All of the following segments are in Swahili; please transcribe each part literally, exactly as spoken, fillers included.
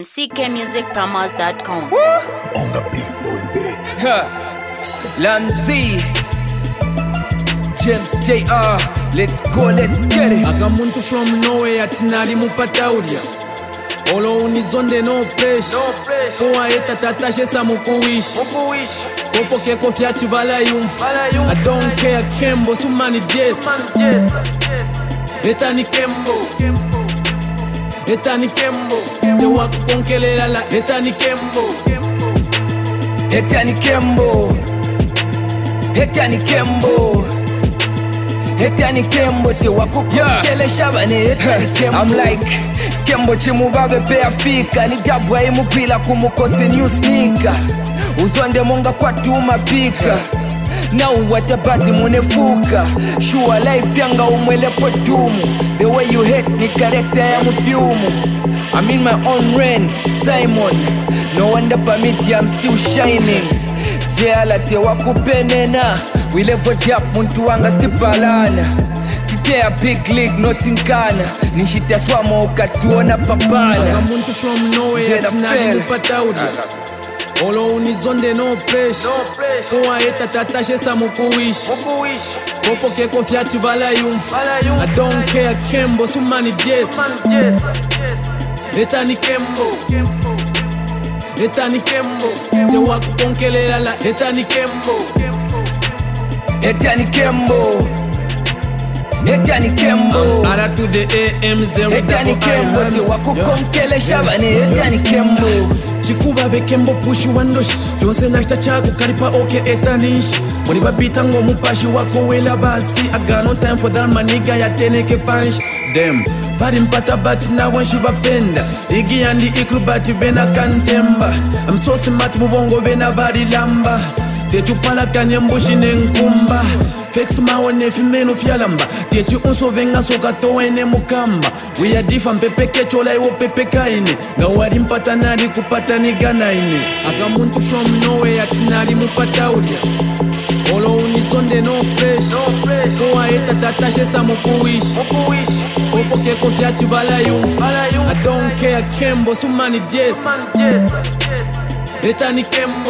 C K music promos dot com. On the beat full dick. Lamzi James J R, let's go, let's get it. Akamuntu from nowhere tinali mupataulia Olo unizonde no pressure Kwa eta tatashesa mukuwishi Popo keko fyati bala yumfu I don't care Kembo sumani jesa Eta ni Kembo Eta ni Kembo Te waku konkelela la Eta ni Kembo Eta ni Kembo Eta ni Kembo Eta ni Kembo te wakukukele shabane Eta ni Kembo I'm like Kembo chimubabe pe afika ni dabwa imu pila kumukose new sneaker Uzonde munga kwa tuma pika Now watabati munefuka Sure life yanga umwele potumu The way you hate ni karekta ya mufyumu I'm in my own rain, Simon No wonder pamiti I'm still shining Jela te wakupenena We level up muntu wanga stipalana Titea big league notinkana Nishita swamo ukatuona papana Akamuntu from nowhere tinali mupataulia Olo unizonde no pressure Kwa eta tatashesa mukuwishi Popo keko fyati bala yumfu I don't care Kembo sumani jesa Eta ni Kembo Eta ni Kembo Te waku konkelela la Eta ni Kembo Eta ni Kembo Eta ni Kembo Ara to the A M zero Eta ni Kembo te waku konkele shabane Eta ni Kembo Chikuba be Kembo pushi wandoshi Vyonse nashita chako karipa oke eta nishi Mwani babita ngo mupashi wako wela basi I got no time for that maniga ya teneke punch Damn Bari mpata bati na wanshi bapenda Igi yandi ikru bati bena kantemba I'm so smart mubongo bena bari lamba Techu pala kanye mbushi nenkumba Fex maone fimeno fyalamba Techu unso venga soka toene mukamba We are different pepe kechola iwo pepe kaine Nga wari mpata nari kupata ni gana ine Akamuntu from nowhere tinali mupataulia Olo unizonde no pressure Kwa eta tatashesa mukuwishi Popo keko fyati bala yumfu I don't care Kembo sumani jesa Eta ni Kembo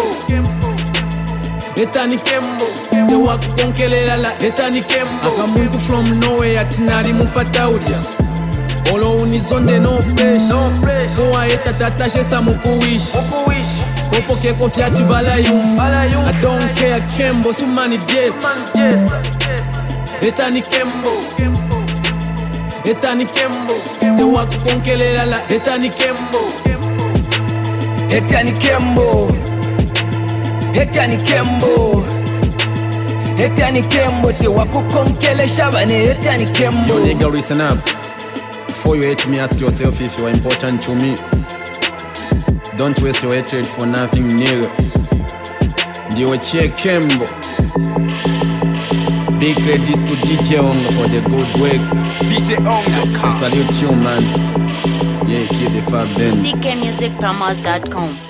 Eta ni Kembo Te waku konkelela la Eta ni Kembo Akamuntu from nowhere tinali mupataulia Olo unizonde no pressure Kwa eta tatashesa mukuwishi Popo keko fyati bala yumfu I don't care Kembo sumani jesa Eta ni Kembo Eta ni Kembo Te waku konkelela la Eta ni Kembo Eta ni Kembo Eta ni Kembo Eta ni Kembo te waku konkele shabane Eta ni Kembo Yo nigga listen up Before you hate me ask yourself if you are important to me Don't waste your hatred for nothing nigga Ndiwe che Kembo Big credits to D J Onga for the good work D J Onga I salute you man Yeah keep the fab then C K music promos dot com.